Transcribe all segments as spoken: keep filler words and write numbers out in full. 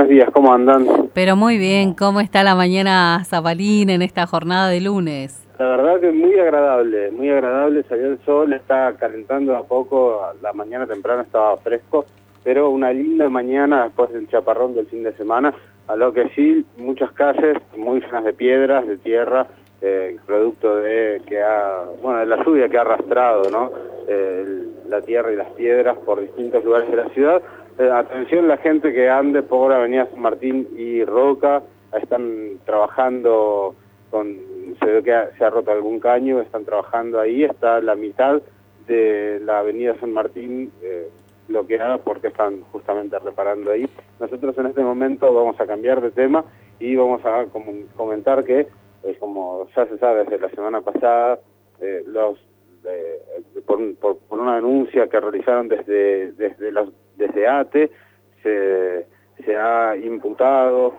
días, ¿cómo andan? Pero muy bien, ¿cómo está la mañana zapalina en esta jornada de lunes? La verdad que es muy agradable, muy agradable, salió el sol, está calentando a poco, la mañana temprano estaba fresco, pero una linda mañana después del chaparrón del fin de semana, a lo que sí, muchas calles muy llenas de piedras, de tierra, eh, producto de que ha, bueno, de la lluvia que ha arrastrado, ¿no? Eh, la tierra y las piedras por distintos lugares de la ciudad. Eh, atención la gente que ande por Avenida San Martín y Roca, están trabajando con, se ve que ha, se ha roto algún caño, están trabajando ahí, está la mitad de la Avenida San Martín eh, bloqueada porque están justamente reparando ahí. Nosotros en este momento vamos a cambiar de tema y vamos a como, comentar que, eh, como ya se sabe desde la semana pasada, eh, los eh, por, por, por una denuncia que realizaron desde desde los desde A T E, se, se ha imputado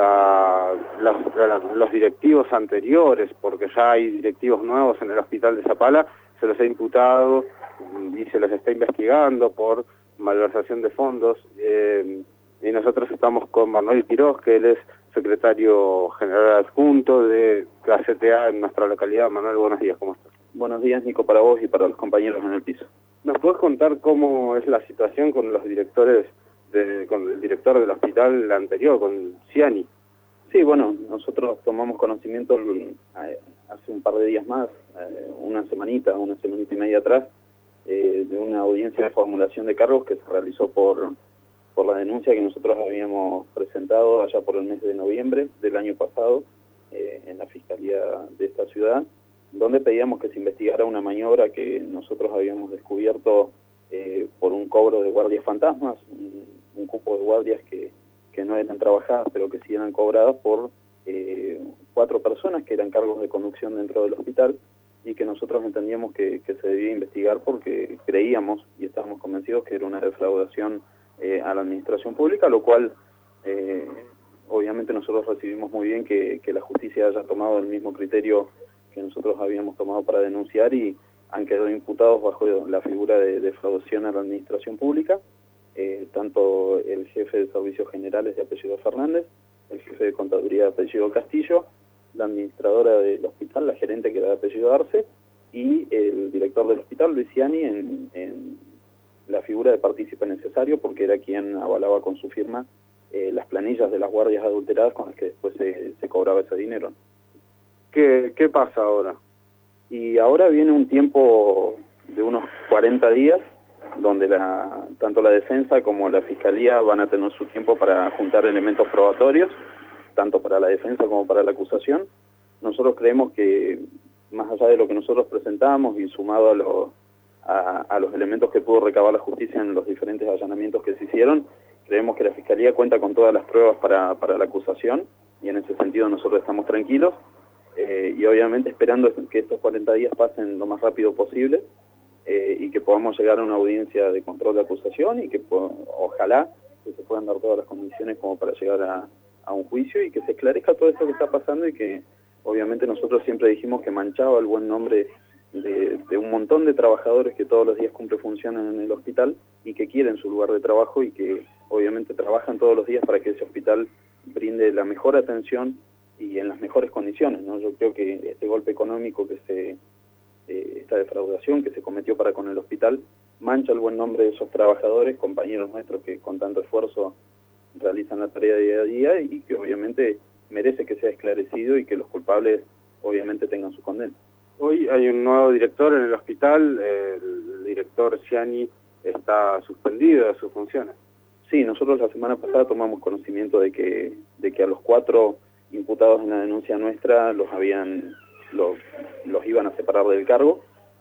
a los, a los directivos anteriores, porque ya hay directivos nuevos en el hospital de Zapala, se los ha imputado y se los está investigando por malversación de fondos, eh, y nosotros estamos con Manuel Quiroz, que él es secretario general adjunto de la C T A en nuestra localidad. Manuel, buenos días, ¿cómo estás? Buenos días, Nico, para vos y para los compañeros en el piso. ¿Nos puedes contar cómo es la situación con los directores, de, con el director del hospital anterior, con Ciani? Sí, bueno, nosotros tomamos conocimiento hace un par de días más, una semanita, una semanita y media atrás, eh, de una audiencia de formulación de cargos que se realizó por, por la denuncia que nosotros habíamos presentado allá por el mes de noviembre del año pasado eh, en la Fiscalía de esta ciudad, donde pedíamos que se investigara una maniobra que nosotros habíamos descubierto eh, por un cobro de guardias fantasmas, un, un cupo de guardias que, que no eran trabajadas, pero que sí eran cobradas por eh, cuatro personas que eran cargos de conducción dentro del hospital y que nosotros entendíamos que, que se debía investigar porque creíamos y estábamos convencidos que era una defraudación eh, a la administración pública, lo cual eh, obviamente nosotros recibimos muy bien que, que la justicia haya tomado el mismo criterio que nosotros habíamos tomado para denunciar y han quedado imputados bajo la figura de defraudación a la administración pública, eh, tanto el jefe de servicios generales de apellido Fernández, el jefe de contaduría de apellido Castillo, la administradora del hospital, la gerente que era de apellido Arce, y el director del hospital, Luis Ciani, en, en la figura de partícipe necesario, porque era quien avalaba con su firma eh, las planillas de las guardias adulteradas con las que después se, se cobraba ese dinero. ¿Qué, qué pasa ahora? Y ahora viene un tiempo de unos cuarenta días, donde la, tanto la defensa como la fiscalía van a tener su tiempo para juntar elementos probatorios, tanto para la defensa como para la acusación. Nosotros creemos que, más allá de lo que nosotros presentamos y sumado a, lo, a, a los elementos que pudo recabar la justicia en los diferentes allanamientos que se hicieron, creemos que la fiscalía cuenta con todas las pruebas para, para la acusación, y en ese sentido nosotros estamos tranquilos. Eh, y obviamente esperando que estos cuarenta días pasen lo más rápido posible eh, y que podamos llegar a una audiencia de control de acusación y que ojalá que se puedan dar todas las condiciones como para llegar a, a un juicio y que se esclarezca todo esto que está pasando y que obviamente nosotros siempre dijimos que manchaba el buen nombre de, de un montón de trabajadores que todos los días cumplen funciones en el hospital y que quieren su lugar de trabajo y que obviamente trabajan todos los días para que ese hospital brinde la mejor atención y en las mejores condiciones, ¿no? Yo creo que este golpe económico que se, eh, esta defraudación que se cometió para con el hospital, mancha el buen nombre de esos trabajadores, compañeros nuestros que con tanto esfuerzo realizan la tarea día a día y que obviamente merece que sea esclarecido y que los culpables obviamente tengan su condena. Hoy hay un nuevo director en el hospital, el director Ciani está suspendido de sus funciones. Sí, nosotros la semana pasada tomamos conocimiento de que, de que a los cuatro imputados en la denuncia nuestra los habían los, los iban a separar del cargo.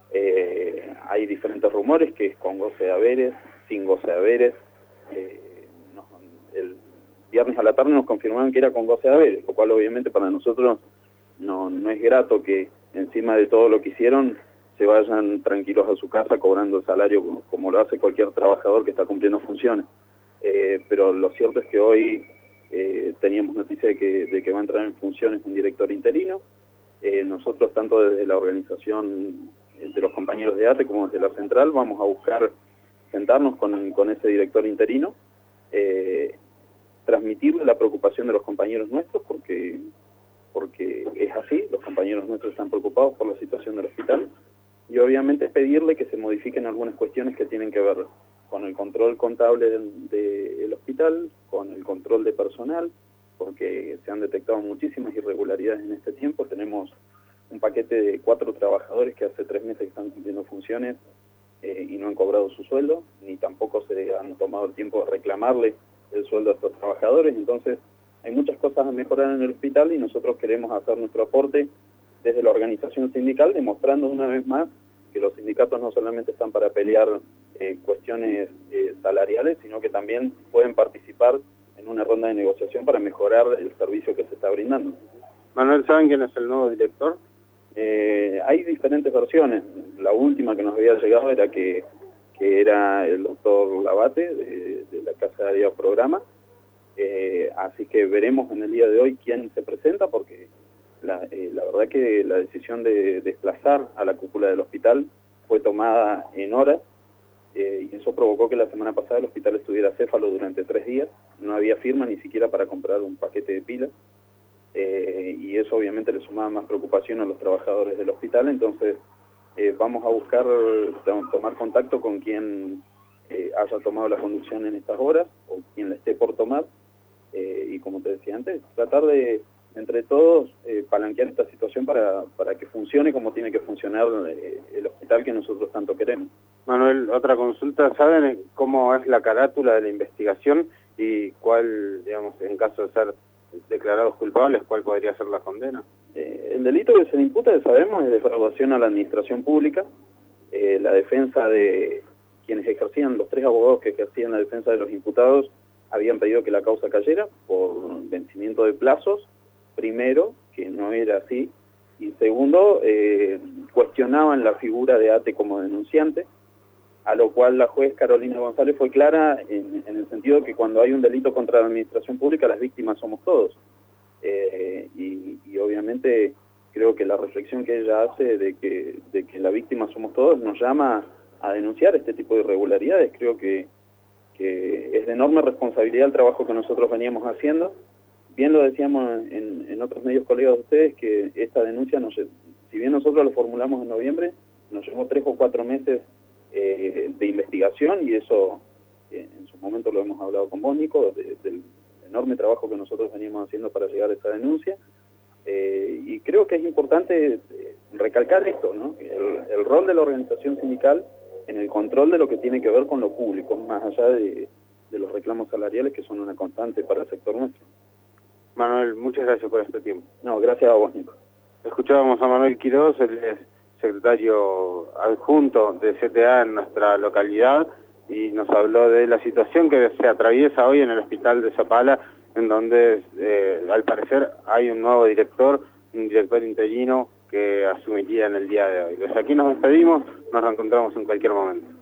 Eh, hay diferentes rumores que es con goce de haberes, sin goce de haberes. Eh, no, el viernes a la tarde nos confirmaron que era con goce de haberes, lo cual obviamente para nosotros no, no es grato que encima de todo lo que hicieron se vayan tranquilos a su casa cobrando el salario como, como lo hace cualquier trabajador que está cumpliendo funciones. Eh, pero lo cierto es que hoy Eh, teníamos noticia de que, de que va a entrar en funciones un director interino. Eh, nosotros, tanto desde la organización de los compañeros de A T E como desde la central, vamos a buscar sentarnos con, con ese director interino. Eh, transmitirle la preocupación de los compañeros nuestros, porque, porque es así, los compañeros nuestros están preocupados por la situación del hospital, y obviamente pedirle que se modifiquen algunas cuestiones que tienen que ver con el control contable del, del hospital, con el control de personal, porque se han detectado muchísimas irregularidades en este tiempo. Tenemos un paquete de cuatro trabajadores que hace tres meses que están cumpliendo funciones eh, y no han cobrado su sueldo, ni tampoco se han tomado el tiempo de reclamarle el sueldo a estos trabajadores. Entonces hay muchas cosas a mejorar en el hospital y nosotros queremos hacer nuestro aporte desde la organización sindical, demostrando una vez más que los sindicatos no solamente están para pelear eh, cuestiones eh, salariales, sino que también pueden participar en una ronda de negociación para mejorar el servicio que se está brindando. Manuel, ¿saben quién es el nuevo director? Eh, hay diferentes versiones. La última que nos había llegado era que, que era el doctor Labate, de, de la Casa de Área Programa, eh, así que veremos en el día de hoy quién se presenta, porque la, eh, la verdad que la decisión de desplazar a la cúpula del hospital fue tomada en horas, eh, y eso provocó que la semana pasada el hospital estuviera céfalo durante tres días, no había firma ni siquiera para comprar un paquete de pilas, eh, y eso obviamente le sumaba más preocupación a los trabajadores del hospital. Entonces eh, vamos a buscar tomar contacto con quien eh, haya tomado la conducción en estas horas, o quien la esté por tomar, eh, y como te decía antes, tratar de entre todos eh, palanquear esta situación para, para que funcione como tiene que funcionar eh, el hospital que nosotros tanto queremos. Manuel, otra consulta, ¿saben cómo es la carátula de la investigación y cuál, digamos, en caso de ser declarados culpables, cuál podría ser la condena? Eh, el delito que se le imputa, sabemos, es defraudación a la administración pública. Eh, la defensa de quienes ejercían, los tres abogados que ejercían la defensa de los imputados, habían pedido que la causa cayera por vencimiento de plazos. Primero, que no era así, y segundo, eh, cuestionaban la figura de Ate como denunciante, a lo cual la juez Carolina González fue clara en, en el sentido de que cuando hay un delito contra la administración pública, las víctimas somos todos. Eh, y, y obviamente creo que la reflexión que ella hace de que, de que la víctima somos todos nos llama a denunciar este tipo de irregularidades. Creo que, que es de enorme responsabilidad el trabajo que nosotros veníamos haciendo. Bien lo decíamos en, en otros medios colegas de ustedes, que esta denuncia, nos, si bien nosotros lo formulamos en noviembre, nos llevó tres o cuatro meses eh, de investigación, y eso eh, en su momento lo hemos hablado con vos, Nico, de, del enorme trabajo que nosotros veníamos haciendo para llegar a esta denuncia. Eh, y creo que es importante eh, recalcar esto, ¿no? El, el rol de la organización sindical en el control de lo que tiene que ver con lo público, más allá de, de los reclamos salariales, que son una constante para el sector nuestro. Manuel, muchas gracias por este tiempo. No, gracias a vos, Nico. Escuchábamos a Manuel Quiroz, él es secretario adjunto de C T A en nuestra localidad, y nos habló de la situación que se atraviesa hoy en el hospital de Zapala, en donde eh, al parecer hay un nuevo director, un director interino que asumiría en el día de hoy. Desde aquí nos despedimos, nos reencontramos en cualquier momento.